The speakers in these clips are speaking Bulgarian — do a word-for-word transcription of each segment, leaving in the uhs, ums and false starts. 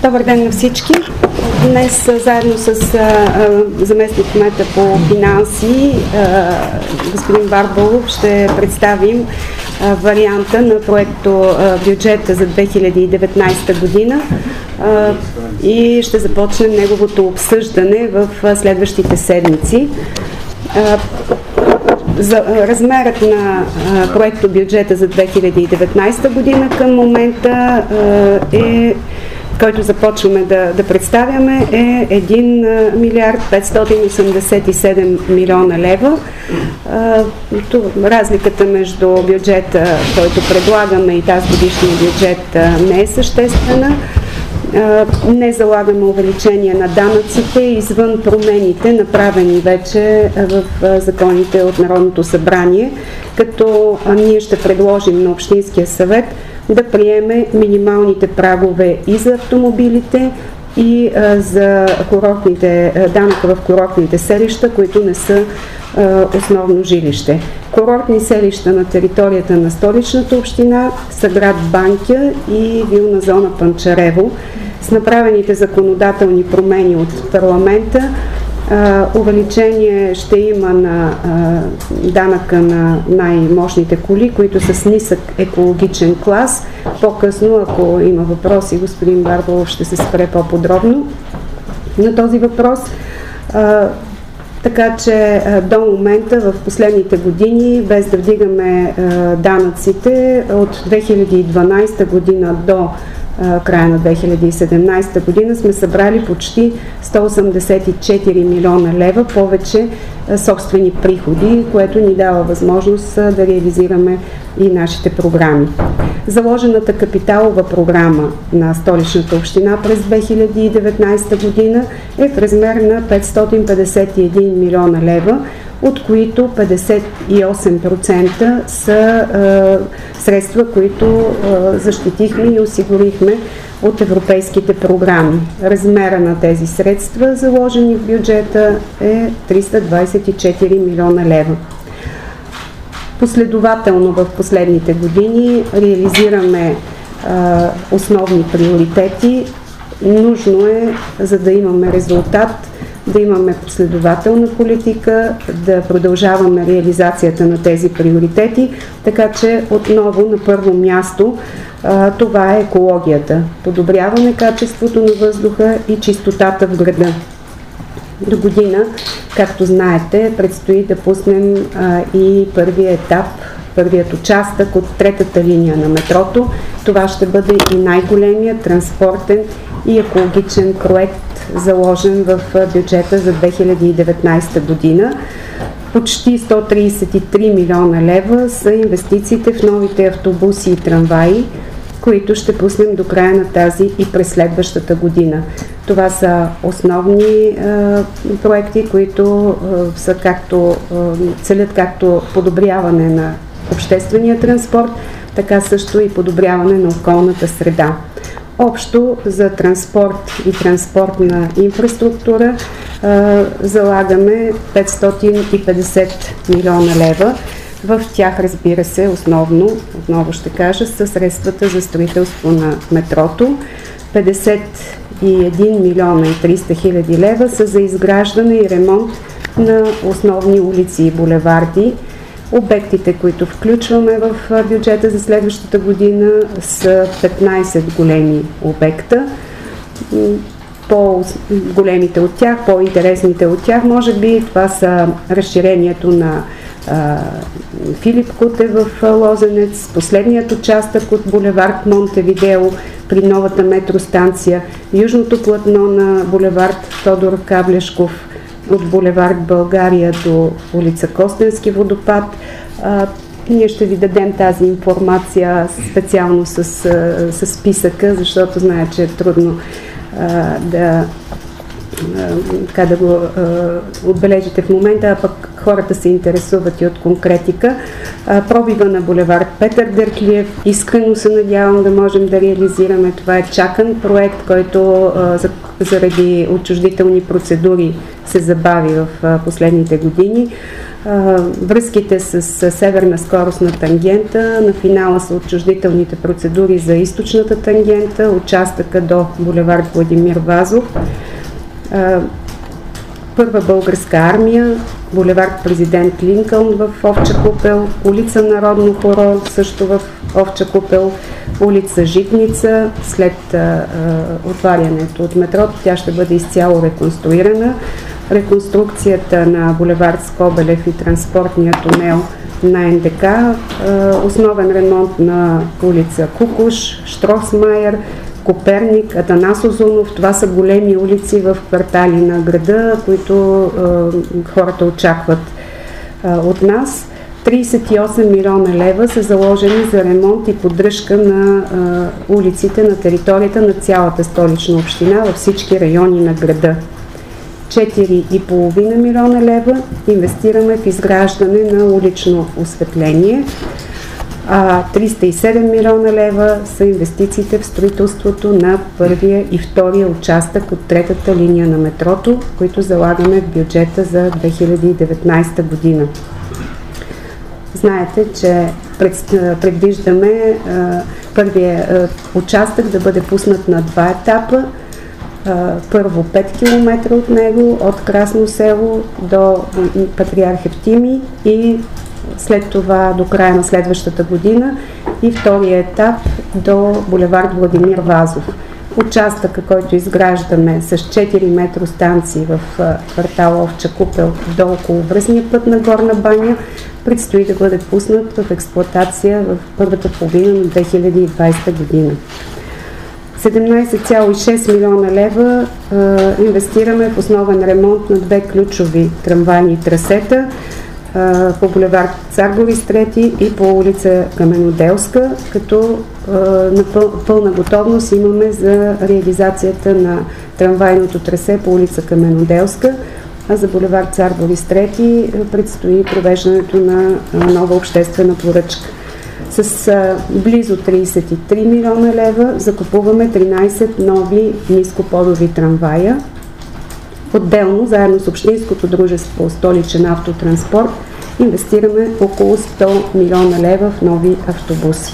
Добър ден на всички. Днес заедно с заместник кмета по финанси, а, господин Барбалов, ще представим а, варианта на проекто а, бюджета за две хиляди и деветнадесета година а, и ще започнем неговото обсъждане в а, следващите седмици. А, За размерът на а, проекто бюджета за две хиляди и деветнадесета година към момента а, е, който започваме да, да представяме, е един милиард петстотин осемдесет и седем милиона лева. А, това, разликата между бюджета, който предлагаме, и тази годишния бюджет а, не е съществена. Не залагаме увеличение на данъците извън промените, направени вече в законите от Народното събрание, като ние ще предложим на Общинския съвет да приеме минималните прагове и за автомобилите, и а, за курортните, данъка в курортните селища, които не са а, основно жилище. Курортни селища на територията на Столичната община са град Банкя и вилна зона Панчарево. С направените законодателни промени от парламента, а, увеличение ще има на а, данъка на най-мощните коли, които са с нисък екологичен клас. По-късно, ако има въпроси, господин Барбалов ще се спре по-подробно на този въпрос. А, така че а, до момента, в последните години, без да вдигаме а, данъците, от две хиляди и дванадесета година до края на две хиляди и седемнадесета година сме събрали почти сто осемдесет и четири милиона лева повече собствени приходи, което ни дава възможност да реализираме и нашите програми. Заложената капиталова програма на Столичната община през две хиляди и деветнадесета година е в размер на петстотин петдесет и един милиона лева, от които петдесет и осем процента са е, средства, които е, защитихме и осигурихме от европейските програми. Размера на тези средства, заложени в бюджета, е триста двадесет и четири милиона лева. Последователно в последните години реализираме е, основни приоритети. Нужно е, за да имаме резултат, да имаме последователна политика, да продължаваме реализацията на тези приоритети, така че отново на първо място а, това е екологията. Подобряване качеството на въздуха и чистотата в града. До година, както знаете, предстои да пуснем а, и първия етап, първият участък от третата линия на метрото. Това ще бъде и най-големият транспортен и екологичен проект, заложен в бюджета за две хиляди и деветнадесета година. Почти сто тридесет и три милиона лева са инвестициите в новите автобуси и трамваи, които ще пуснем до края на тази и през следващата година. Това са основни е, проекти, които е, са както, е, целят както подобряване на обществения транспорт, така също и подобряване на околната среда. Общо за транспорт и транспортна инфраструктура а, залагаме петстотин и петдесет милиона лева. В тях, разбира се, основно, отново ще кажа, са средствата за строителство на метрото. петдесет и един милиона и триста хиляди лева са за изграждане и ремонт на основни улици и булеварди. Обектите, които включваме в бюджета за следващата година, са петнадесет големи обекта. По-големите от тях, по-интересните от тях, може би, това са разширението на а, Филип Кутев в Лозенец, последният участък от булевард Монтевидео при новата метростанция, южното платно на булевард Тодор Каблешков, от булевард България до улица Костенски водопад. А, ние ще ви дадем тази информация специално с, с списъка, защото знае, че е трудно а, да така да го а, отбележите в момента, а пък хората се интересуват и от конкретика. А, пробива на булевард Петър Дертлиев. Искрено се надявам да можем да реализираме. Това е чакан проект, който а, за, заради отчуждителни процедури се забави в а, последните години. А, връзките с, с северна скоростна тангента, на финала са отчуждителните процедури за източната тангента, участъка до булевард Владимир Вазов. Първа българска армия, булевард Президент Линкълн в Овча купел, улица Народно хоро също в Овча купел, улица Житница. След а, отварянето от метрото тя ще бъде изцяло реконструирана. Реконструкцията на булевард Скобелев и транспортния тунел на Ен Де Ка, а, основен ремонт на улица Кукуш, Штросмайер, Коперник, Атанас Озунов. Това са големи улици в квартали на града, които е, хората очакват е, от нас. тридесет и осем милиона лева са заложени за ремонт и поддръжка на е, улиците на територията на цялата Столична община във всички райони на града. четири и половина милиона лева инвестираме в изграждане на улично осветление. А триста и седем милиона лева са инвестициите в строителството на първия и втория участък от третата линия на метрото, които залагаме в бюджета за две хиляди и деветнадесета година. Знаете, че пред, предвиждаме а, първия а, участък да бъде пуснат на два етапа. А, първо пет километра от него, от Красно село до Патриарх Евтимий и след това до края на следващата година и втория етап до булевард Владимир Вазов. Участъка, който изграждаме с четири метростанции в квартал Овча купел до околовръстния път на Горна баня, предстои да бъде пуснат в експлоатация в първата половина на две хиляди и двадесета година. седемнадесет цяло и шест милиона лева е, инвестираме в основен ремонт на две ключови трамвайни трасета по булевард Цар Борис трети и по улица Каменоделска, като а, на пъл, пълна готовност имаме за реализацията на трамвайното трасе по улица Каменоделска, а за булевард Цар Борис трети предстои провеждането на а, нова обществена поръчка. С а, близо тридесет и три милиона лева закупуваме тринадесет нови нископодови трамвая. Отделно, заедно с Общинското дружество Столичен автотранспорт, инвестираме около сто милиона лева в нови автобуси.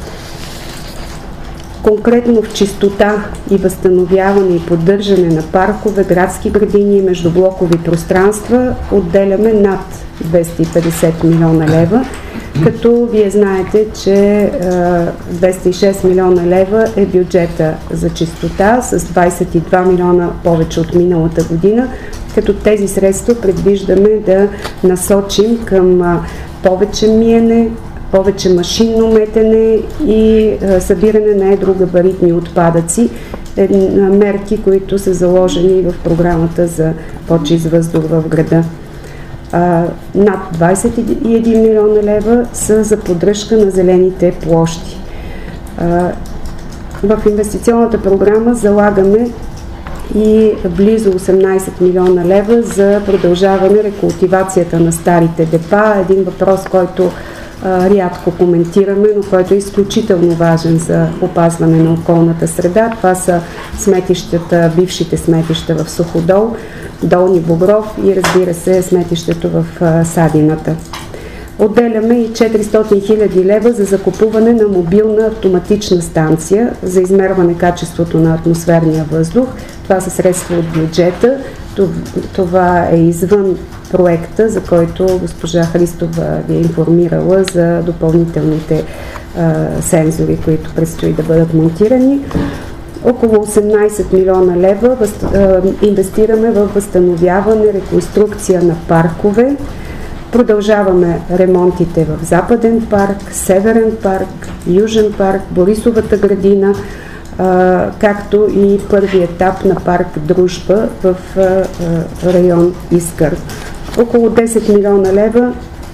Конкретно в чистота и възстановяване и поддържане на паркове, градски градини и междублокови пространства отделяме над двеста и петдесет милиона лева, като вие знаете, че двеста и шест милиона лева е бюджета за чистота с двадесет и два милиона повече от миналата година, като тези средства предвиждаме да насочим към повече миене, повече машинно метене и събиране на едрогабаритни отпадъци, мерки, които са заложени в програмата за по-чист въздух в града. А, над двадесет и един милиона лева са за поддръжка на зелените площи. А, в инвестиционната програма залагаме и близо осемнадесет милиона лева за продължаване рекултивацията на старите депа. Един въпрос, който а, рядко коментираме, но който е изключително важен за опазване на околната среда. Това са сметищата, бившите сметища в Суходол, Долни Богров и, разбира се, сметището в а, Садината. Отделяме и четиристотин хиляди лева за закупуване на мобилна автоматична станция за измерване качеството на атмосферния въздух. Това са средства от бюджета. Това е извън проекта, за който госпожа Христова ви е информирала за допълнителните а, сензори, които предстои да бъдат монтирани. Около осемнадесет милиона лева въз, а, инвестираме в възстановяване, реконструкция на паркове. Продължаваме ремонтите в Западен парк, Северен парк, Южен парк, Борисовата градина, а, както и първи етап на парк Дружба в а, район Искър. Около десет милиона лева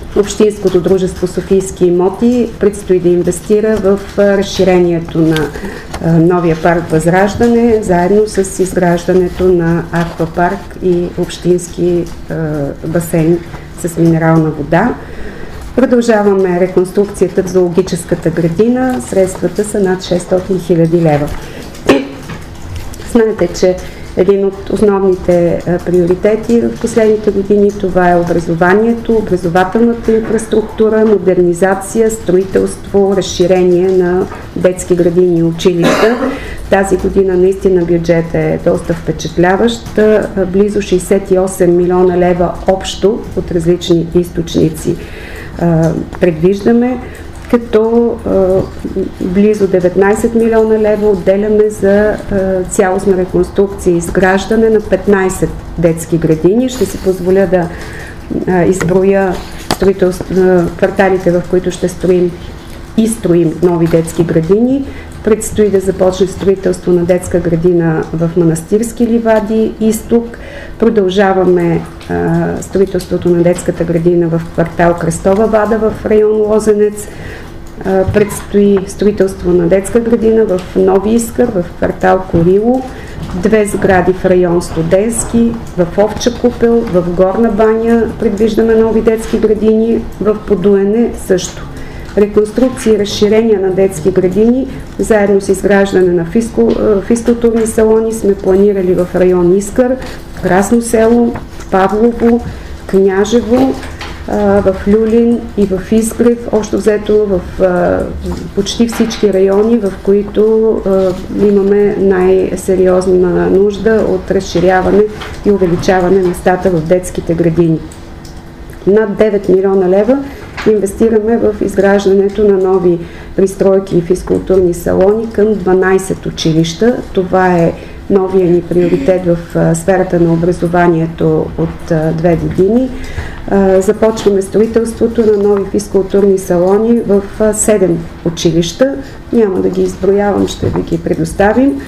Общинското дружество Софийски имоти предстои да инвестира в разширението на новия парк Възраждане, заедно с изграждането на аквапарк и общински басейн с минерална вода. Продължаваме реконструкцията в зоологическата градина. Средствата са над шестстотин хиляди лева. Знаете, че един от основните а, приоритети в последните години това е образованието, образователната инфраструктура, модернизация, строителство, разширение на детски градини и училища. Тази година наистина бюджетът е доста впечатляващ. Близо шейсет и осем милиона лева общо от различни източници а, предвиждаме, като а, близо деветнайсет милиона лева отделяме за а, цялостна реконструкция и изграждане на петнайсет детски градини. Ще си позволя да а, изброя кварталите, в които ще строим и строим нови детски градини. Предстои да започне строителство на детска градина в Манастирски ливади, изток. Продължаваме а, строителството на детската градина в квартал Кръстова вада в район Лозенец. А, предстои строителство на детска градина в Нови Искър, в квартал Корило. Две сгради в район Студенски, в Овча купел, в Горна баня предвиждаме нови детски градини, в Подуене също. Реконструкция и разширение на детски градини, заедно с изграждане на физкул, физкултурни салони сме планирали в район Искър, Красно село, Павлово, Княжево, в Люлин и в Изгрев, общо взето в почти всички райони, в които имаме най-сериозна нужда от разширяване и увеличаване на местата в детските градини. Над девет милиона лева инвестираме в изграждането на нови пристройки и физкултурни салони към дванайсет училища. Това е новия ни приоритет в сферата на образованието от две години. Започваме строителството на нови физкултурни салони в седем училища. Няма да ги изброявам, ще ви ги предоставим.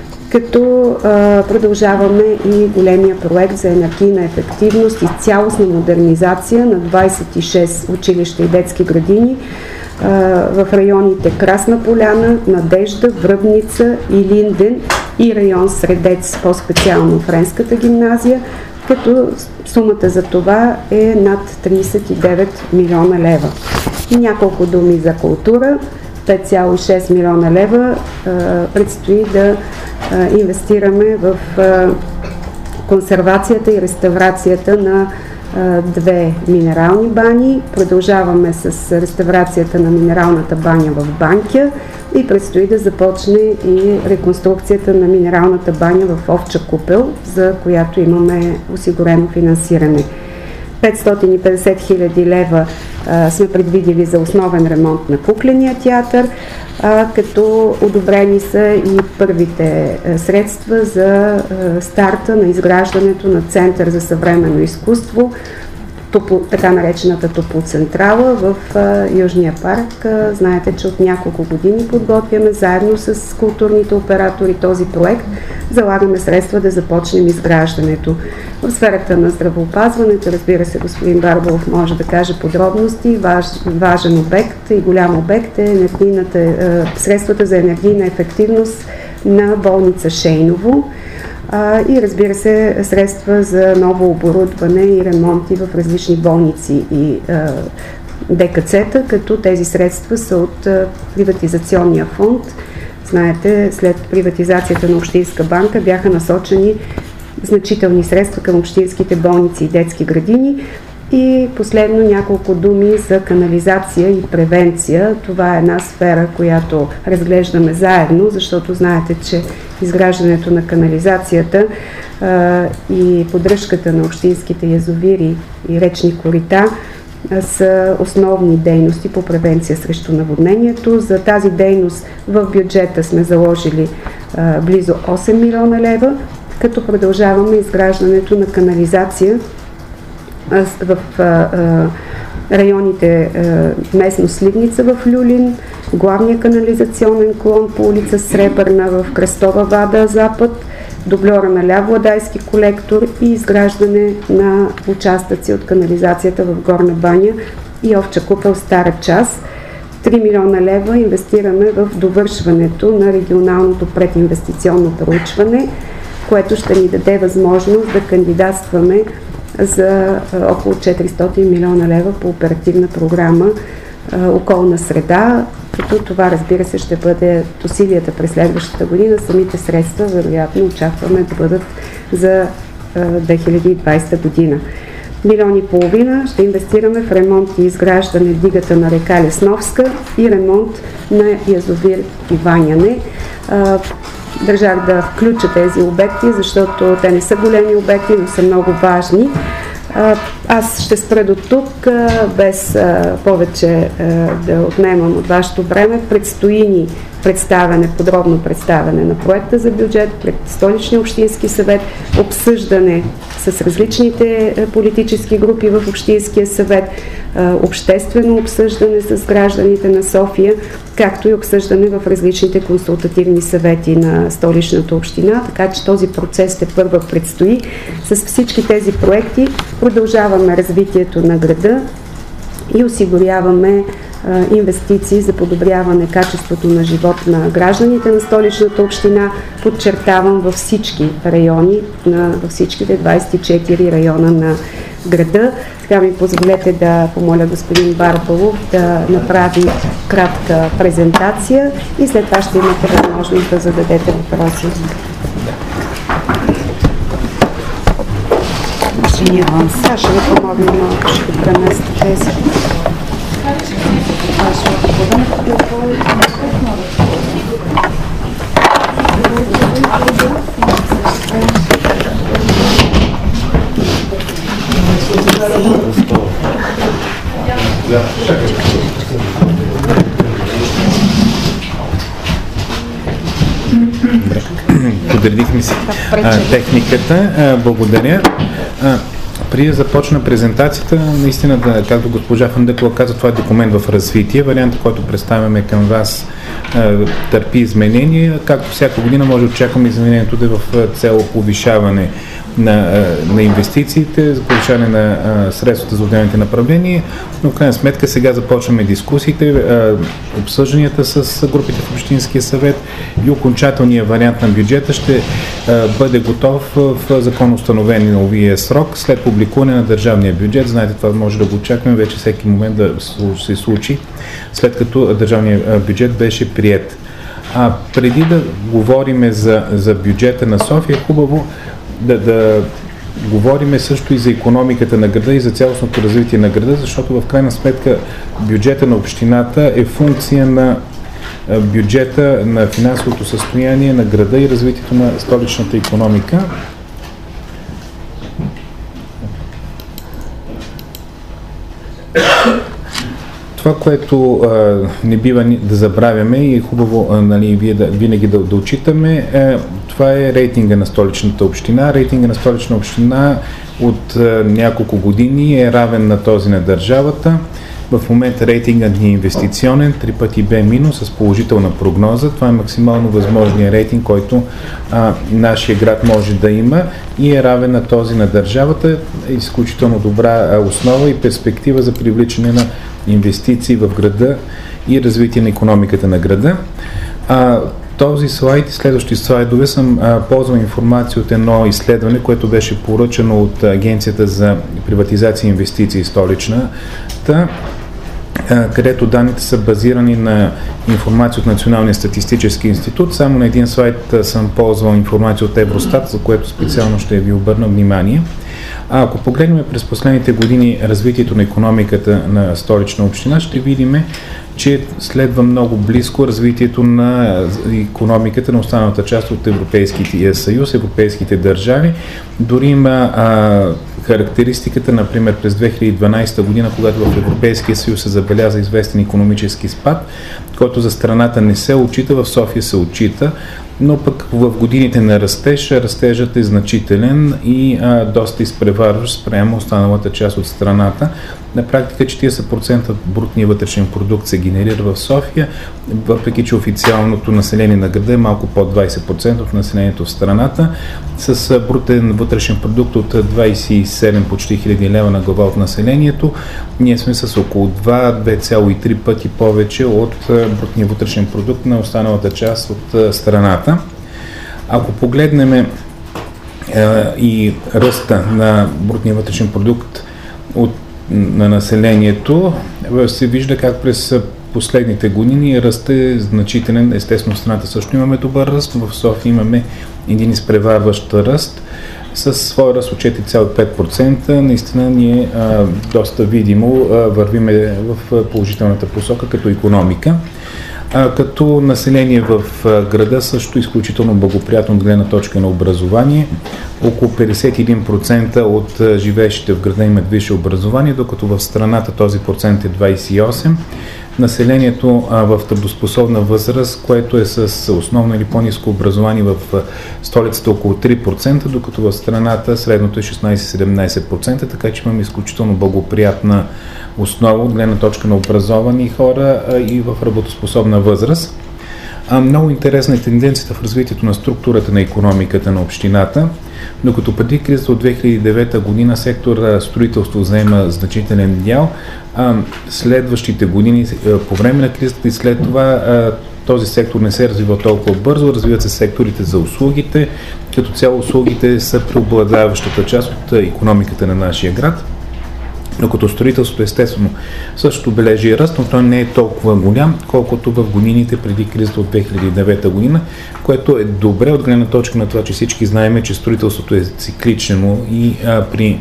Като а, продължаваме и големия проект за енергийна ефективност и цялостна модернизация на двайсет и шест училища и детски градини а, в районите Красна поляна, Надежда, Връбница и Линден и район Средец, по-специално Френската гимназия, като сумата за това е над трийсет и девет милиона лева. И няколко думи за култура. пет цяло и шест милиона лева а, предстои да а, инвестираме в а, консервацията и реставрацията на а, две минерални бани. Продължаваме с реставрацията на минералната баня в Банкя и предстои да започне и реконструкцията на минералната баня в Овча купел, за която имаме осигурено финансиране. петстотин и петдесет хиляди лева а, сме предвидели за основен ремонт на кукления театър, а, като одобрени са и първите а, средства за а, старта на изграждането на Център за съвременно изкуство, топо, така наречената Топоцентрала в а, Южния парк. А, знаете, че от няколко години подготвяме заедно с културните оператори този проект. Залагаме средства да започнем изграждането. В сферата на здравеопазването, разбира се, господин Барбалов може да каже подробности. Важ, важен обект и голям обект е енергийната, е, средствата за енергийна ефективност на болница Шейново а, и разбира се средства за ново оборудване и ремонти в различни болници и а, ДКЦ-та, като тези средства са от а, приватизационния фонд. Знаете, след приватизацията на Общинска банка бяха насочени значителни средства към общинските болници и детски градини. И последно няколко думи за канализация и превенция. Това е една сфера, която разглеждаме заедно, защото знаете, че изграждането на канализацията а, и поддръжката на общинските язовири и речни корита са основни дейности по превенция срещу наводнението. За тази дейност в бюджета сме заложили а, близо осем милиона лева, като продължаваме изграждането на канализация а, в а, а, районите а, местно Сливница в Люлин, главния канализационен клон по улица Сребърна в Кръстова вада, запад, дубльора на Лявладайски колектор и изграждане на участъци от канализацията в Горна баня и Овча купел Стара част. три милиона лева инвестираме в довършването на регионалното прединвестиционно проучване, което ще ни даде възможност да кандидатстваме за около четиристотин милиона лева по оперативна програма околна среда, като това, разбира се, ще бъде усилията през следващата година. Самите средства, вероятно, очакваме да бъдат за две хиляди и двадесета година. Милион и половина ще инвестираме в ремонт и изграждане дигата на река Лесновска и ремонт на язовир Иваняне. Държах да включа тези обекти, защото те не са големи обекти, но са много важни. Аз ще спра до тук, без повече да отнемам от вашето време. Предстои ни представяне, подробно представяне на проекта за бюджет пред Столичния общински съвет, обсъждане с различните политически групи в Общинския съвет, обществено обсъждане с гражданите на София, както и обсъждане в различните консултативни съвети на Столичната община, така че този процес тепърва предстои. С всички тези проекти продължаваме развитието на града и осигуряваме инвестиции за подобряване качеството на живот на гражданите на Столичната община, подчертавам във всички райони, на, във всичките двадесет и четири района на града. Така ми позволете да помоля господин Барбалов да направи кратка презентация и след това ще имате възможност да зададете въпроси. Сега ще ви помогна малко, ще преместя тези. Подредихме си а, техниката. А, благодаря. А, преди да започна презентацията, наистина, да, както госпожа Фандъкова каза, това е документ в развитие. Вариантът, който представяме към вас, а, търпи изменения. Както всяка година може да очакваме изменението да е в цел повишаване на, на инвестициите, за повишаване на а, средствата за отделните направления, но в крайна сметка сега започваме дискусиите, а, обсъжданията с групите в Общинския съвет и окончателният вариант на бюджета ще а, бъде готов в законоустановения новия срок след публикуване на държавния бюджет. Знаете, това може да го очакваме вече всеки момент да се случи, след като държавният бюджет беше приет. А преди да говорим за, за бюджета на София, хубаво Да, да говорим също и за икономиката на града и за цялостното развитие на града, защото в крайна сметка бюджета на общината е функция на бюджета, на финансовото състояние на града и развитието на столичната икономика. Това, което а, не бива да забравяме и е хубаво а, нали, вие да, винаги да, да отчитаме, е, това е рейтинга на Столичната община. Рейтинга на Столична община от а, няколко години е равен на този на държавата. В момента рейтингът ни е инвестиционен, три пъти Б минус с положителна прогноза. Това е максимално възможният рейтинг, който а, нашия град може да има и е равен на този на държавата. Е изключително добра а, основа и перспектива за привличане на инвестиции в града и развитие на икономиката на града. А, този слайд и следващи слайдове съм а, ползвал информация от едно изследване, което беше поръчано от Агенцията за приватизация и инвестиции Столичната, а, където данните са базирани на информация от Националния статистически институт. Само на един слайд а, съм ползвал информация от Евростат, за което специално ще ви обърна внимание. А ако погледнем през последните години развитието на икономиката на Столична община, ще видим, че следва много близко развитието на икономиката на останалата част от Европейския съюз, европейските държави. Дори има а, характеристиката, например, през две хиляди и дванадесета година, когато в Европейския съюз се забеляза известен икономически спад, който за страната не се отчита, в София се отчита, но пък в годините на растеж, растежът е значителен и а, доста изпреварващ спрямо останалата част от страната. На практика четиридесет процента брутния вътрешен продукт се генерира в София, въпреки че официалното население на града е малко под двадесет процента от населението в страната, с брутен вътрешен продукт от двадесет и седем почти хиляди лева на глава от населението. ние сме с около два-две цяло и три пъти повече от брутния вътрешен продукт на останалата част от страната. Ако погледнем е, и ръста на брутния вътрешен продукт от, на населението, се вижда как през последните години ръстът е значителен. Естествено, в страната също имаме добър ръст, в София имаме един изпреварващ ръст със своя ръст от четири цяло и пет процента. Наистина ние а, доста видимо а, вървиме в положителната посока като икономика. А, като население в а, града също изключително благоприятно от гледна точка на образование. Около петдесет и един процента от а, живеещите в града имат висше образование, докато в страната този процент е двадесет и осем процента. Населението а, в трудоспособна възраст, което е с основно или по-ниско образование в а, столицата около три процента, докато в страната средното е шестнадесет-седемнадесет процента, така че имаме изключително благоприятна основа от гледна точка на образовани хора а, и в работоспособна възраст. А, много интересна е тенденцията в развитието на структурата на икономиката на общината. Докато преди кризата от две хиляди и девета година сектор строителство заема значителен дял, а следващите години по време на кризата и след това този сектор не се развива толкова бързо, развиват се секторите за услугите, като цяло услугите са преобладаващата част от икономиката на нашия град. Докато строителството естествено също бележи ръст, но той не е толкова голям, колкото в годините преди кризата от две хиляди и девета година, което е добре от гледна точка на това, че всички знаем, че строителството е циклично и а, при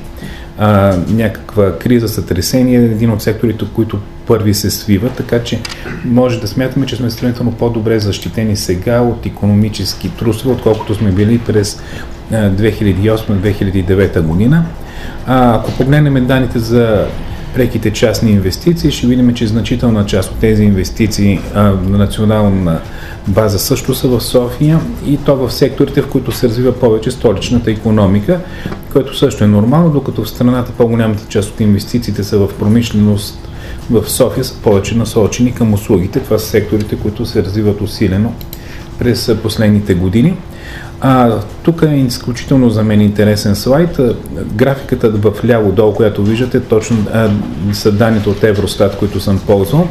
а, някаква криза, сътресение е един от секторите, които първи се свива, така че може да смятаме, че сме сравнително по-добре защитени сега от икономически трусове, отколкото сме били през а, две хиляди и осма - две хиляди и девета година. А, ако погледнем данните за преките частни инвестиции, ще видим, че значителна част от тези инвестиции а, на национална база също са в София и то в секторите, в които се развива повече столичната икономика, което също е нормално, докато в страната по-голямата част от инвестициите са в промишленост, в София са повече насочени към услугите. Това са секторите, които се развиват усилено през последните години. А, тук е изключително за мен интересен слайд. Графиката в ляво долу, която виждате, точно а, са данните от Евростат, които съм ползвал.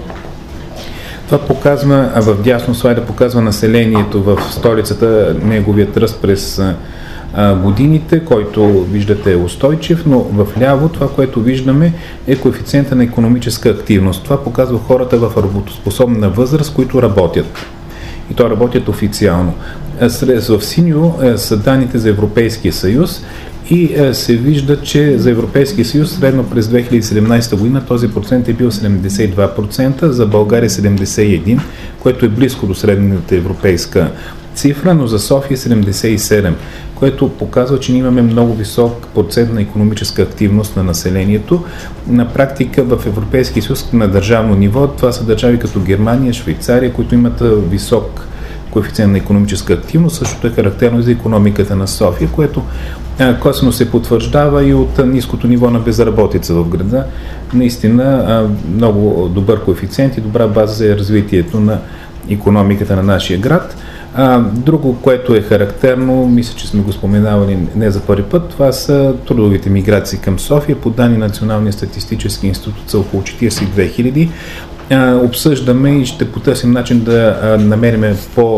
Това показва, а в дясно слайда показва населението в столицата, неговият ръст през а, годините, който виждате е устойчив, но в ляво това, което виждаме е коефициента на икономическа активност. Това показва хората в работоспособна възраст, които работят. И то работят официално. В синьо са данните за Европейския съюз и се вижда, че за Европейския съюз средно през две хиляди и седемнадесета година този процент е бил седемдесет и два процента, за България седемдесет и един процента, което е близко до средната европейска цифра, но за София седемдесет и седем процента, което показва, че ние имаме много висок процент на икономическа активност на населението. На практика в Европейския съюз на държавно ниво това са държави като Германия, Швейцария, които имат висок коефициент на икономическа активност. Същото е характерно и за икономиката на София, което а, косвено се потвърждава и от а, ниското ниво на безработица в града. Наистина а, много добър коефициент и добра база за развитието на икономиката на нашия град. А, друго, което е характерно, мисля, че сме го споменавали не за първи път, това са трудовите миграции към София. По данни на Националния статистически институт са около четиридесет и две хиляди. Обсъждаме и ще потърсим начин да а, намерим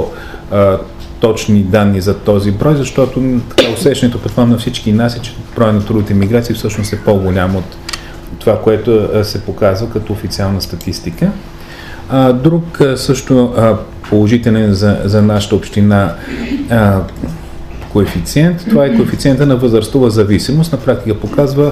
по-точни данни за този брой, защото така, усещането предполагам на всички нас е, че броя на трудовите миграции всъщност е по-голям от това, което а, се показва като официална статистика. А, друг а, също а, положителен за, за нашата община а, коефициент, това е коефициента на възрастова зависимост. На практика показва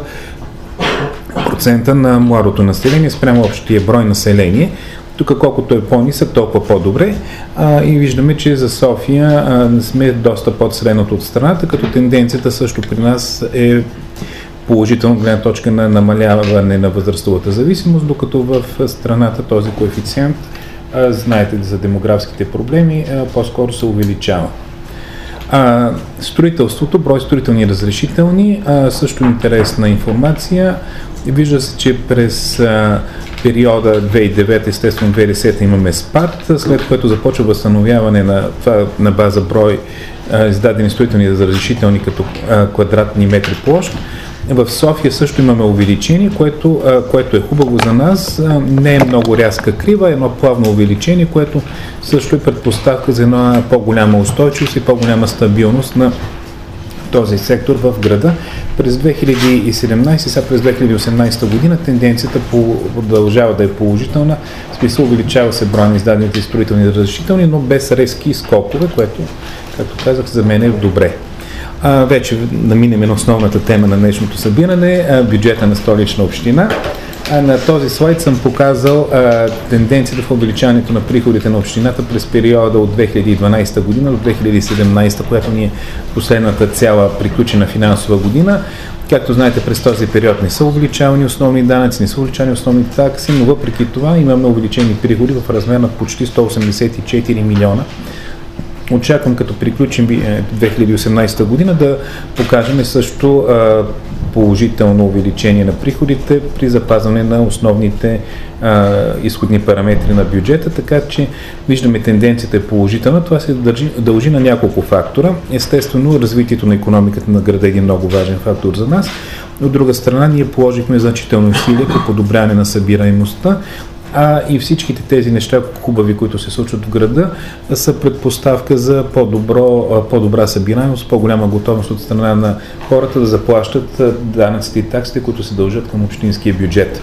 процента на младото население спрямо общия брой население. Тук колкото е по-нисък, толкова по-добре. А, и виждаме, че за София а, сме доста под средното от страната, като тенденцията също при нас е положително гледна точка на намаляване на възрастовата зависимост, докато в страната този коефициент, а, знаете за демографските проблеми, а, по-скоро се увеличава. А, строителството, брой строителни разрешителни, а, също интересна информация. Вижда се, че през а, периода две хиляди и девета, естествено две хиляди и десета имаме спад, след което започва възстановяване на, това, на база брой а, издадени строителни разрешителни като а, квадратни метри площ. В София също имаме увеличение, което, което е хубаво за нас. Не е много рязка крива, едно плавно увеличение, което също е предпоставка за една по-голяма устойчивост и по-голяма стабилност на този сектор в града. През две хиляди и седемнадесета, сега през две хиляди и осемнадесета година тенденцията продължава да е положителна, в смисъл увеличава се броя на издадените строителни разрешителни, но без резки скокове, което, както казах, за мен е добре. А, вече да минем на основната тема на днешното събиране, а, бюджета на Столична община. А, на този слайд съм показал а, тенденцията в увеличаването на приходите на общината през периода от две хиляди и дванадесета година до две хиляди и седемнадесета, която ни е последната цяла приключена финансова година. Както знаете, през този период не са увеличавани основни данъци, не са увеличавани основни такси, но въпреки това имаме увеличени приходи в размер на почти сто осемдесет и четири милиона. Очаквам, като приключим две хиляди и осемнадесета година, да покажем също а, положително увеличение на приходите при запазване на основните а, изходни параметри на бюджета, така че виждаме тенденцията е положителна. Това се дължи, дължи на няколко фактора. Естествено, развитието на икономиката на града е един много важен фактор за нас. От друга страна, ние положихме значително усилие по подобряване на събираемостта, а и всичките тези неща хубави, които се случват в града, са предпоставка за по-добро, по-добра събираемост, по-голяма готовност от страна на хората да заплащат данъците и таксите, които се дължат към общинския бюджет.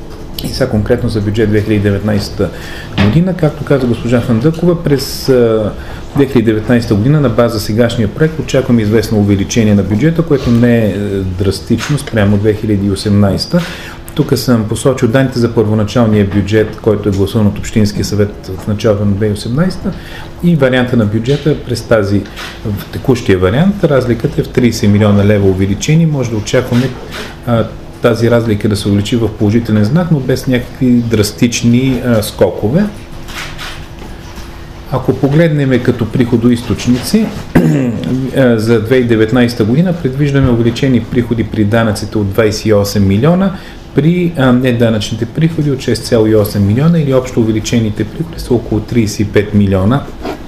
И сега конкретно за бюджет две хиляди и деветнадесета година, както каза госпожа Фандъкова, през две хиляди и деветнадесета година на база сегашния проект очакваме известно увеличение на бюджета, което не е драстично спрямо две хиляди и осемнадесета. Тук съм посочил данните за първоначалния бюджет, който е гласуван от Общинския съвет в началото на две хиляди и осемнадесета и варианта на бюджета през тази, в текущия вариант. Разликата е в тридесет милиона лева увеличение. Може да очакваме а, тази разлика да се увеличи в положителен знак, но без някакви драстични а, скокове. Ако погледнем като приходоизточници, за две хиляди и деветнадесета година предвиждаме увеличени приходи при данъците от двадесет и осем милиона, при неданъчните приходи от шест цяло и осем милиона, или общо увеличените приходи са около тридесет и пет милиона,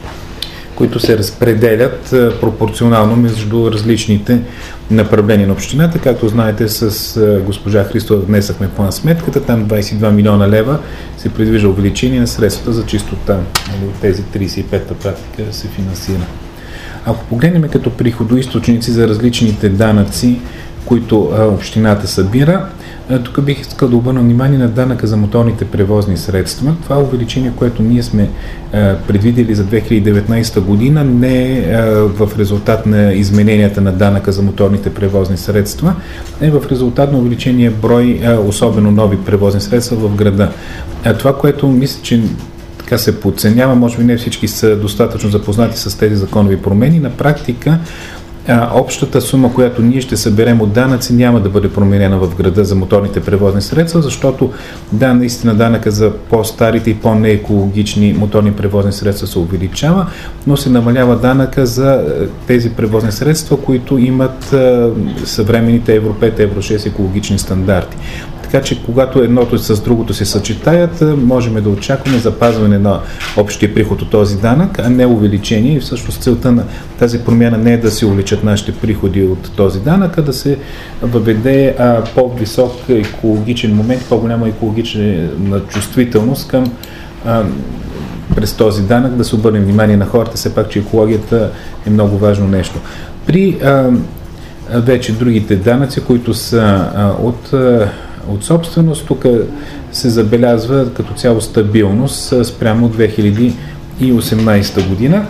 които се разпределят пропорционално между различните направления на общината. Както знаете, с госпожа Христова внесахме план сметката, там двадесет и два милиона лева се предвижда увеличение на средствата за чистота. От тези тридесет и пет практика се финансира. Ако погледнем като приходоизточници за различните данъци, които общината събира, тук бих искал да обърна внимание на данъка за моторните превозни средства. Това увеличение, което ние сме е, предвидели за две хиляди и деветнадесета година, не е, е в резултат на измененията на данъка за моторните превозни средства, е в резултат на увеличение брой, е, особено нови превозни средства в града. Е, това, което мисля, че така се подценява, може би не всички са достатъчно запознати с тези законови промени, на практика А, общата сума, която ние ще съберем от данъци, няма да бъде променена в града за моторните превозни средства, защото да, наистина данъка за по-старите и по-неекологични моторни превозни средства се увеличава, но се намалява данъка за тези превозни средства, които имат а, съвременните Евро пет, Евро шест екологични стандарти. Така че когато едното с другото се съчетаят, можем да очакваме запазване на общия приход от този данък, а не увеличение. И всъщност целта на тази промяна не е да се увеличат нашите приходи от този данък, а да се въведе а, по-висок екологичен момент, по-голяма екологична чувствителност към а, през този данък, да се обърнем внимание на хората, все пак, че екологията е много важно нещо. При а, вече другите данъци, които са а, от от собственост, тук се забелязва като цяло стабилност спрямо две хиляди и осемнадесета година,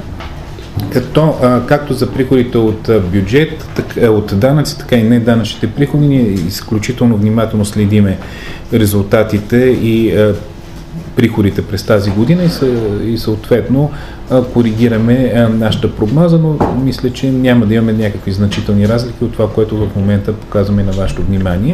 като както за приходите от бюджет, така, от данъци, така и не данъчните приходи, ние изключително внимателно следиме резултатите и приходите през тази година и, и съответно коригираме нашата прогноза, но мисля, че няма да имаме някакви значителни разлики от това, което в момента показваме на вашето внимание.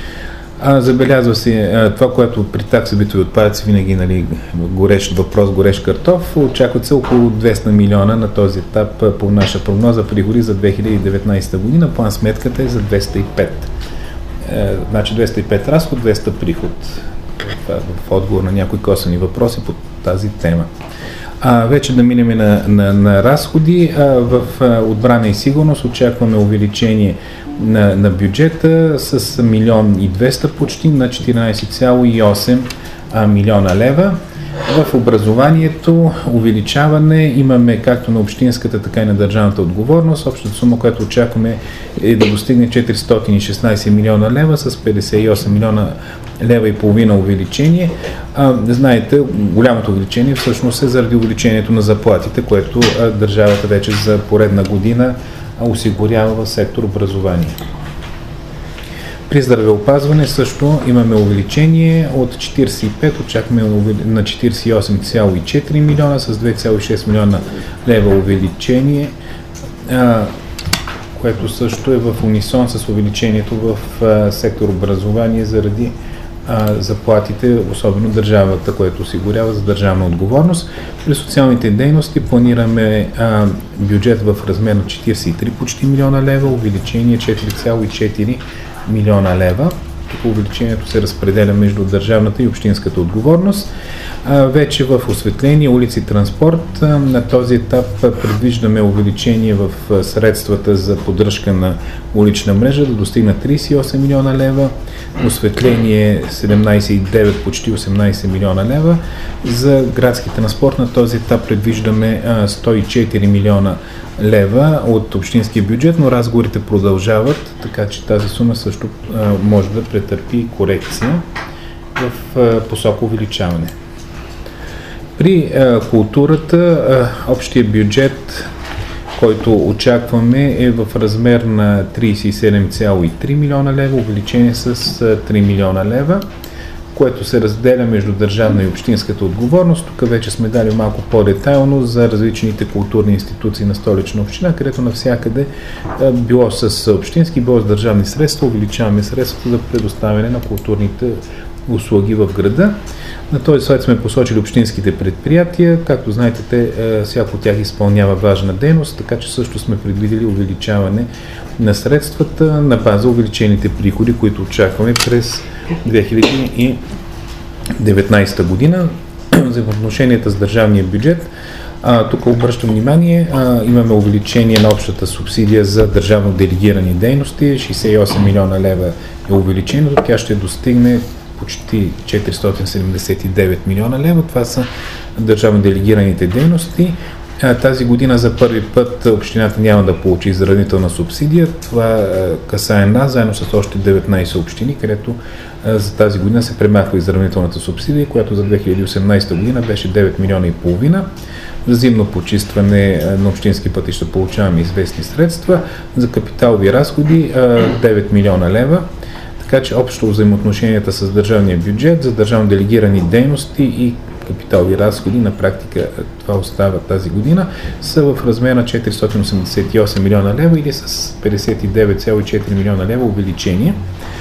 А, забелязва се а, това, което при такса битови отпадъци винаги, нали, горещ въпрос, горещ картоф, очакват се около двеста милиона на този етап а, по наша прогноза приходи за две хиляди и деветнадесета година. План сметката е за двеста и пет. Е, значи двеста и пет разход, двеста приход. Това в отговор на някои косвени въпроси по тази тема. А, вече да минем на, на, на разходи. А, в а, отбрана и сигурност очакваме увеличение на, на бюджета с милион и двеста почти на четиринадесет цяло и осем милиона лева. В образованието увеличаване имаме както на общинската, така и на държавната отговорност. Общата сума, която очакваме е да достигне четиристотин и шестнадесет милиона лева с петдесет и осем милиона лева и половина увеличение. А, знаете, голямото увеличение всъщност е заради увеличението на заплатите, което а, държавата вече за поредна година а, осигурява в сектор образование. При здравеопазване също имаме увеличение от четиридесет и пет, очакваме на четиридесет и осем цяло и четири милиона с две цяло и шест милиона лева увеличение, а, което също е в унисон с увеличението в а, сектор образование заради а, заплатите, особено държавата, което осигурява за държавна отговорност. При социалните дейности планираме а, бюджет в размер на четиридесет и три почти милиона лева, увеличение четири цяло и четири милиона лева. Тук увеличението се разпределя между държавната и общинската отговорност. А, вече в осветление, улици, транспорт, а, на този етап предвиждаме увеличение в а, средствата за поддръжка на улична мрежа да достигна тридесет и осем милиона лева, осветление седемнадесет и девет, почти осемнадесет милиона лева. За градски транспорт на този етап предвиждаме а, сто и четири милиона лева от общинския бюджет, но разговорите продължават, така че тази сума също а, може да претърпи корекция в а, посока увеличаване. При а, културата а, общия бюджет, който очакваме, е в размер на тридесет и седем цяло и три милиона лева, увеличение с а, три милиона лева, което се разделя между държавна и общинската отговорност. Тук вече сме дали малко по-детайлно за различните културни институции на Столична община, където навсякъде било с общински, било с държавни средства, увеличаваме средствата за предоставяне на културните услуги в града. На този слайд сме посочили общинските предприятия. Както знаете, те, всяко от тях изпълнява важна дейност, така че също сме предвидели увеличаване на средствата на база увеличените приходи, които очакваме през две хиляди и деветнадесета година. Взаимоотношенията с държавния бюджет. А, тук обръщам внимание, а, имаме увеличение на общата субсидия за държавно делегирани дейности. шестдесет и осем милиона лева е увеличението. Тя ще достигне почти четиристотин седемдесет и девет милиона лева. Това са държавно делегираните дейности. Тази година за първи път общината няма да получи изравнителна субсидия. Това касае нас, заедно с още деветнадесет общини, където за тази година се премахва изравнителната субсидия, която за две хиляди и осемнадесета година беше девет милиона и половина. За зимно почистване на общински пътища получаваме известни средства. За капиталови разходи девет милиона лева. Така че общо взаимоотношенията с държавния бюджет за държавно делегирани дейности и капиталови разходи, на практика това остава тази година, са в размер на четиристотин осемдесет и осем милиона лева или с петдесет и девет цяло и четири милиона лева увеличение.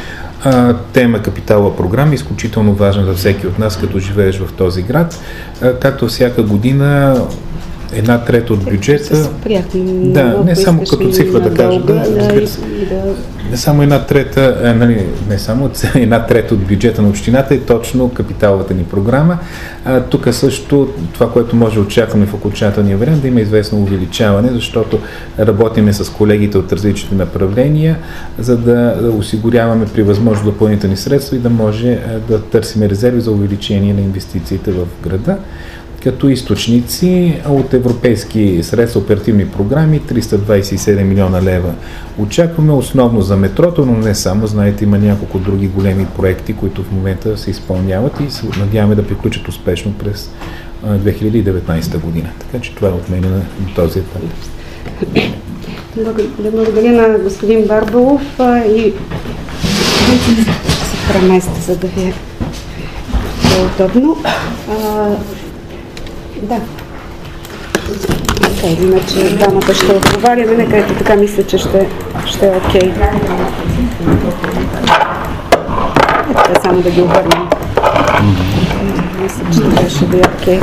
А, тема капиталова програма е изключително важна за всеки от нас, като живееш в този град. А, както всяка година, една трета от бюджета. Да, не само като цифра да кажа, да, разбира се. Не само една трета, нали, не само една трета от бюджета на общината е точно капиталовата ни програма. А, тук също това, което може да очакваме в окончателния вариант, да има известно увеличаване, защото работиме с колегите от различните направления, за да осигуряваме при възможност допълнителни средства и да може да търсим резерви за увеличение на инвестициите в града. Като източници от европейски средства, оперативни програми, триста двадесет и седем милиона лева. Очакваме основно за метрото, но не само. Знаете, има няколко други големи проекти, които в момента се изпълняват и се надяваме да приключат успешно през две хиляди и деветнадесета година. Така че това е от мен на този етап. Благодаря на господин Барбалов и се преместа, за да ви е по-удобно. Да. Така или иначе, дамата ще отговаряме, нека ето така мисля, че ще, ще е окей. Okay. Е, така само да ги обърнем. Мисля, че това ще би окей.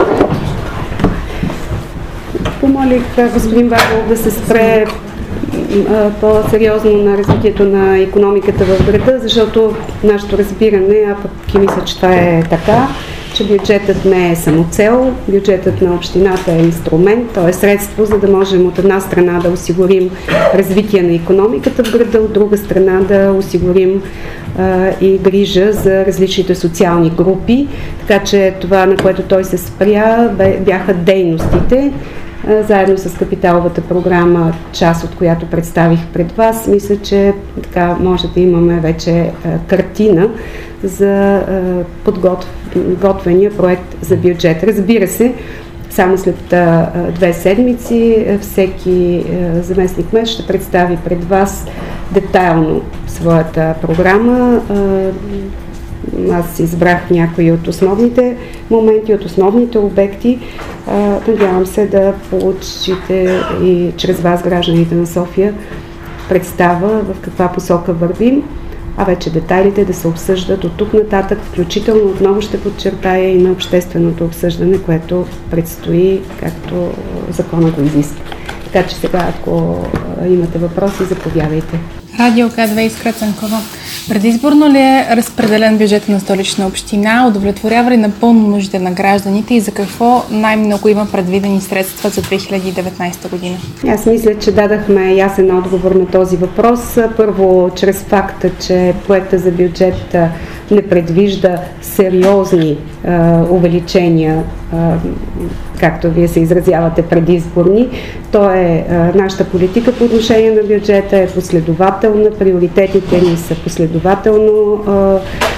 Помолих господин Барбалов да се спре по-сериозно на развитието на икономиката в града, защото нашето разбиране, а пък и мисля, че това е така, че бюджетът не е самоцел, бюджетът на общината е инструмент, то е средство, за да можем от една страна да осигурим развитие на икономиката в града, от друга страна да осигурим а, и грижа за различните социални групи. Така че това, на което той се спря, бяха дейностите, заедно с капиталовата програма, част от която представих пред вас. Мисля, че така може да имаме вече картина за подготвения проект за бюджет. Разбира се, само след а, две седмици всеки а, заместник-кмет ще представи пред вас детайлно своята програма. А, аз избрах някои от основните моменти, от основните обекти. А, надявам се да получите и чрез вас, гражданите на София, представа в каква посока вървим, а вече детайлите да се обсъждат от тук нататък, включително отново ще подчертая и на общественото обсъждане, което предстои, както закона го изисква. Така че сега, ако имате въпроси, заповядайте. Радио К две, Искра Цанкова. Предизборно ли е разпределен бюджет на Столична община? Удовлетворява ли напълно нуждите на гражданите и за какво най-много има предвидени средства за две хиляди и деветнадесета година? Аз мисля, че дадахме ясен отговор на този въпрос. Първо, чрез факта, че проекта за бюджет не предвижда сериозни а, увеличения, а, както вие се изразявате, предизборни. То е а, нашата политика по отношение на бюджета е последователна, приоритетите ни са последователно а, а,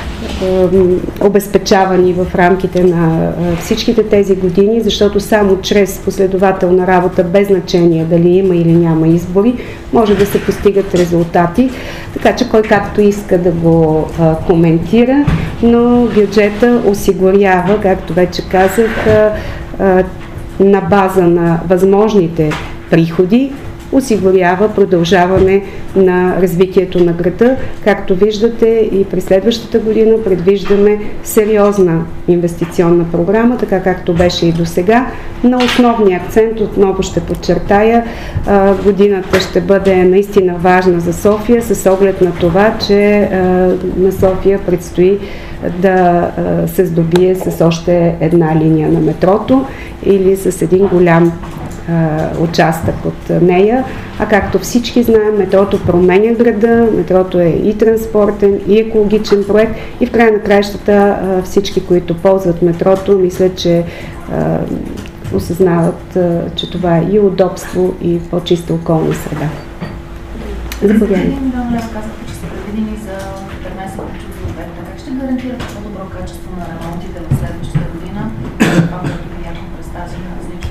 обезпечавани в рамките на а, всичките тези години, защото само чрез последователна работа, без значение дали има или няма избори, може да се постигат резултати. Така че кой както иска да го а, коментира, но бюджета осигурява, както вече казах, а, а, на база на възможните приходи, осигурява продължаване на развитието на града. Както виждате, и през следващата година предвиждаме сериозна инвестиционна програма, така както беше и до сега. На основния акцент, отново ще подчертая, годината ще бъде наистина важна за София, с оглед на това, че на София предстои да се здобие с още една линия на метрото или с един голям участък от нея, а както всички знаем, метрото променя града, метрото е и транспортен, и екологичен проект и в края на краищата всички, които ползват метрото, мисля, че а, осъзнават, а, че това е и удобство, и по-чиста околна среда. Заповядайте. Милион лев казахте, че са предвидени за петнадесет ключови обекта. Как ще гарантирате по-добро качество на ремонтите в следващата година? Това, което видяхме през тази на различни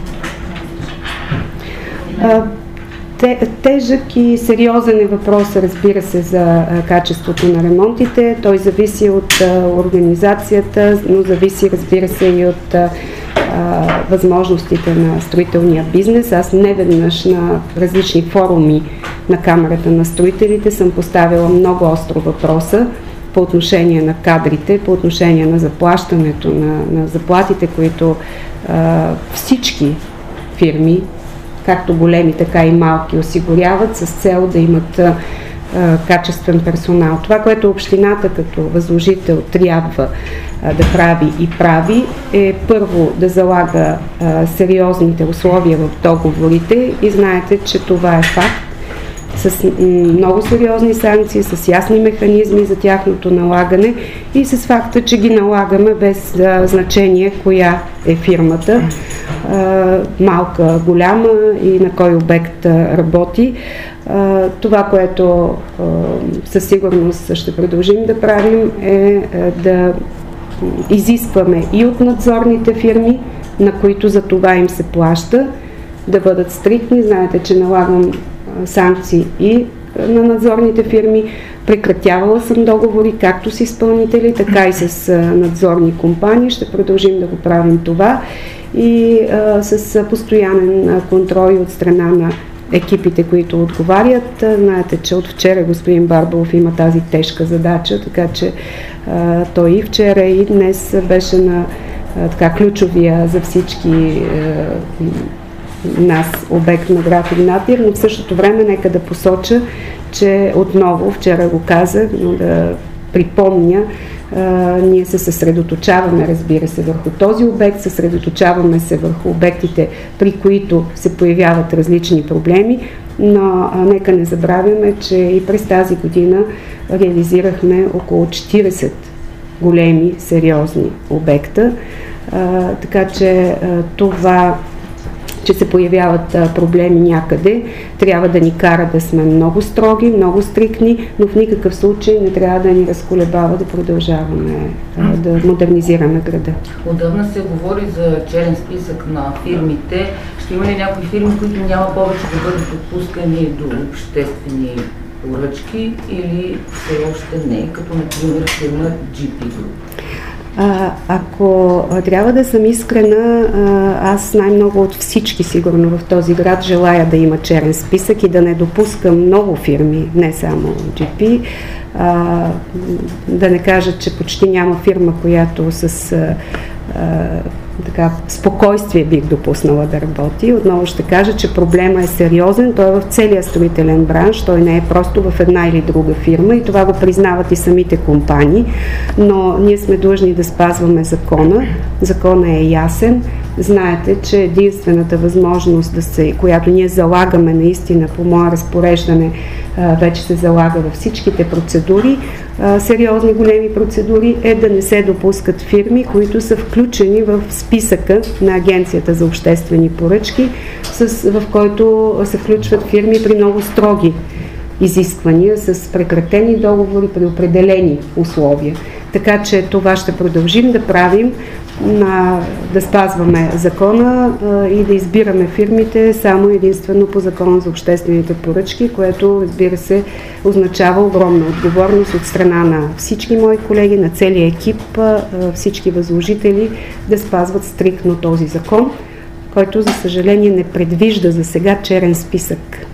Тежък и сериозен е въпрос, разбира се, за качеството на ремонтите. Той зависи от организацията, но зависи, разбира се, и от а, възможностите на строителния бизнес. Аз неведнъж на различни форуми на Камарата на строителите съм поставила много остро въпроса по отношение на кадрите, по отношение на заплащането, на, на заплатите, които а, всички фирми, както големи, така и малки, осигуряват с цел да имат а, качествен персонал. Това, което общината като възложител трябва а, да прави и прави, е първо да залага а, сериозните условия в договорите и знаете, че това е факт, с много сериозни санкции, с ясни механизми за тяхното налагане и с факта, че ги налагаме без а, значение коя е фирмата, а, малка, голяма и на кой обект а, работи. А, това, което а, със сигурност ще продължим да правим, е а, да изискваме и от надзорните фирми, на които за това им се плаща, да бъдат стриктни. Знаете, че налагам санкции и на надзорните фирми. Прекратявала съм договори както с изпълнители, така и с надзорни компании. Ще продължим да го правим това и а, с постоянен контрол от страна на екипите, които отговарят. Знаете, че от вчера господин Барбалов има тази тежка задача, така че а, той и вчера и днес беше на а, така ключовия за всички а, нас обект на граф Игнатиев, но в същото време нека да посоча, че отново, вчера го казах, но да припомня, а, ние се съсредоточаваме, разбира се, върху този обект, съсредоточаваме се върху обектите, при които се появяват различни проблеми, но а, нека не забравяме, че и през тази година реализирахме около четирийсет големи, сериозни обекта, а, така че а, това, че се появяват а, проблеми някъде, трябва да ни кара да сме много строги, много стриктни, но в никакъв случай не трябва да ни разколебава да продължаваме а, да модернизираме града. Отдавна се говори за черен списък на фирмите. Ще има ли някои фирми, които няма повече да бъдат допускани до обществени поръчки или все още не, като например фирма джи пи Group? А, ако а, трябва да съм искрена, а, аз най-много от всички сигурно в този град желая да има черен списък и да не допускам много фирми, не само джи пи. А, да не кажа, че почти няма фирма, която с а, а, така, спокойствие бих допуснала да работи. Отново ще кажа, че проблема е сериозен, той е в целия строителен бранш, той не е просто в една или друга фирма и това го признават и самите компании, но ние сме длъжни да спазваме закона. Законът е ясен. Знаете, че единствената възможност, да се, която ние залагаме наистина по мое разпореждане, вече се залага във всичките процедури, сериозни големи процедури, е да не се допускат фирми, които са включени в списъка на Агенцията за обществени поръчки, с, в който се включват фирми при много строги изисквания, с прекратени договори при определени условия. Така че това ще продължим да правим, на, да спазваме закона а, и да избираме фирмите само единствено по закона за обществените поръчки, което, разбира се, означава огромна отговорност от страна на всички мои колеги, на целия екип, а, всички възложители да спазват стриктно този закон, който, за съжаление, не предвижда за сега черен списък.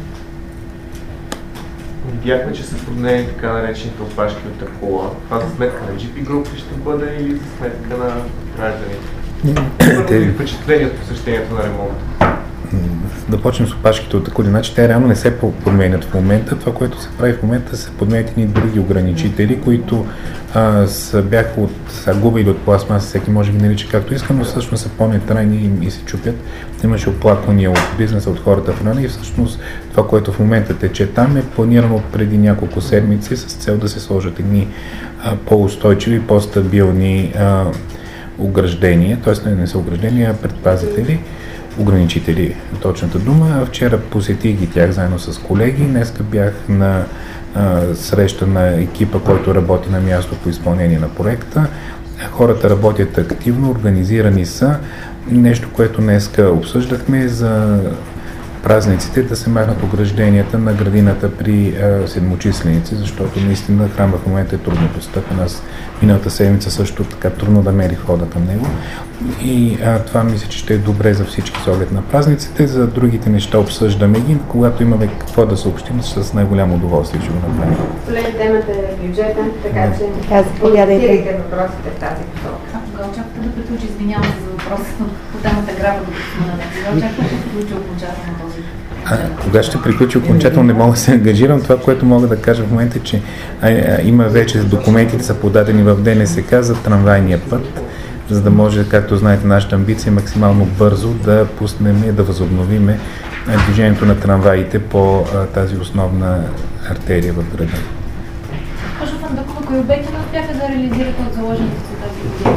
Видяхме, че са поднени така наречените опашки от Акула. Това за сметка на джи пи Group ще бъде или за сметка на гражданите? Първо ли впечатление от посещението на ремонта? Да почнем с опашките от Акули. Значи те реално не се подменят в момента. Това, което се прави в момента, се подменят и други ограничители, които а, са, бяха от са губа или от пластмаса, всеки може ги нарича както иска, но всъщност са по-нетрайни и, и се чупят. Имаше оплаквания от бизнеса, от хората в района и всъщност това, което в момента тече там, е планирано преди няколко седмици с цел да се сложат едни а, по-устойчиви, по-стабилни а, ограждения, т.е. не, не са ограждения, а предпазители, ограничители, точната дума. Вчера посетих ги тях заедно с колеги. Днеска бях на а, среща на екипа, който работи на място по изпълнение на проекта. Хората работят активно, организирани са. Нещо, което днеска обсъждахме за празниците, да се махнат огражденията на градината при а, седмочисленици, защото наистина храма в момента е трудно достъпен. Аз миналата седмица също така трудно да мери хода към него. И а, това мисля, че ще е добре за всички с оглед на празниците. За другите неща обсъждаме ги. Когато имаме какво да съобщим, с най-голямо удоволствие ще го направим. Колеги, темата е бюджета, така че заповядайте въпросите в тази посока. А кога очаквате да приключи? Извинявам се за въпроса по темата графа, докато сме на него. Кога очаквате да приключи окончателно този? А, кога ще приключи окончателно, не мога да се ангажирам. Това, което мога да кажа в момента е, че а, а, има вече документите са подадени в Д Н С К за трамвайния път, за да може, както знаете, нашата амбиция е максимално бързо да пуснем и да възобновиме движението на трамваите по а, тази основна артерия в града. Госпожо Фандъкова, кои обекти не успяха да реализирате от заложените за тази година?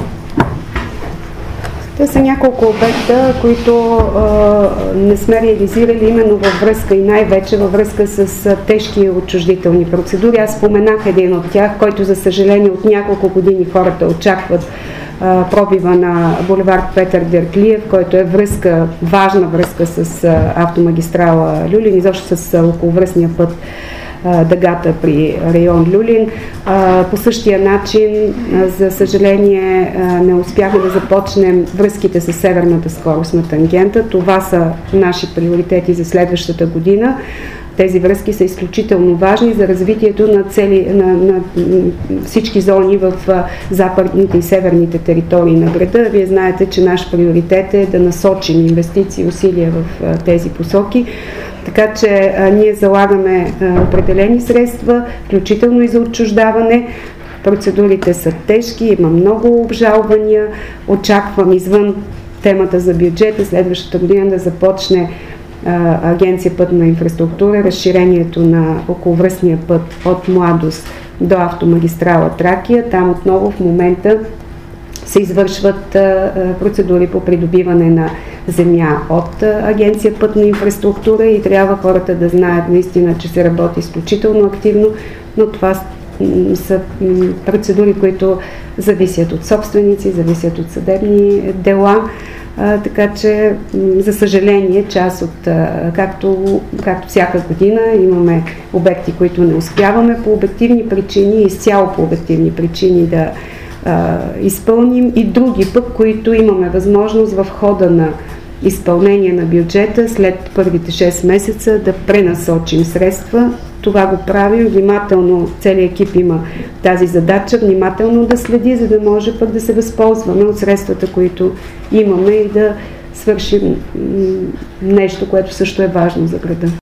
Те са няколко обекта, които а, не сме реализирали именно във връзка и най-вече във връзка с а, тежки отчуждителни процедури. Аз споменах един от тях, който за съжаление от няколко години хората очакват а, пробива на булевард Петър Дертлиев, който е връзка, важна връзка с а, автомагистрала Люлин, изобщо с а, околовръстния път дъгата при район Люлин. По същия начин, за съжаление, не успяхме да започнем връзките с северната скоростна тангента. Това са наши приоритети за следващата година. тези връзки са изключително важни за развитието на, цели, на, на всички зони в западните и северните територии на града. Вие знаете, че наш приоритет е да насочим инвестиции и усилия в тези посоки. Така че а, ние залагаме а, определени средства, включително и за отчуждаване. Процедурите са тежки, има много обжалвания. Очаквам извън темата за бюджета следващата година да започне а, Агенция пътна инфраструктура, разширението на околовръстния път от Младост до автомагистрала Тракия. Там отново в момента се извършват а, процедури по придобиване на земя от а, Агенция пътна инфраструктура и трябва хората да знаят наистина, че се работи изключително активно, но това са процедури, които зависят от собственици, зависят от съдебни дела, а, така че за съжаление част от, а, както, както всяка година имаме обекти, които не успяваме по обективни причини, изцяло по обективни причини да а, изпълним и други пък, които имаме възможност в хода на изпълнение на бюджета след първите шест месеца да пренасочим средства. Това го правим внимателно, целият екип има тази задача, внимателно да следи, за да може пък да се възползваме от средствата, които имаме и да свършим нещо, което също е важно за града.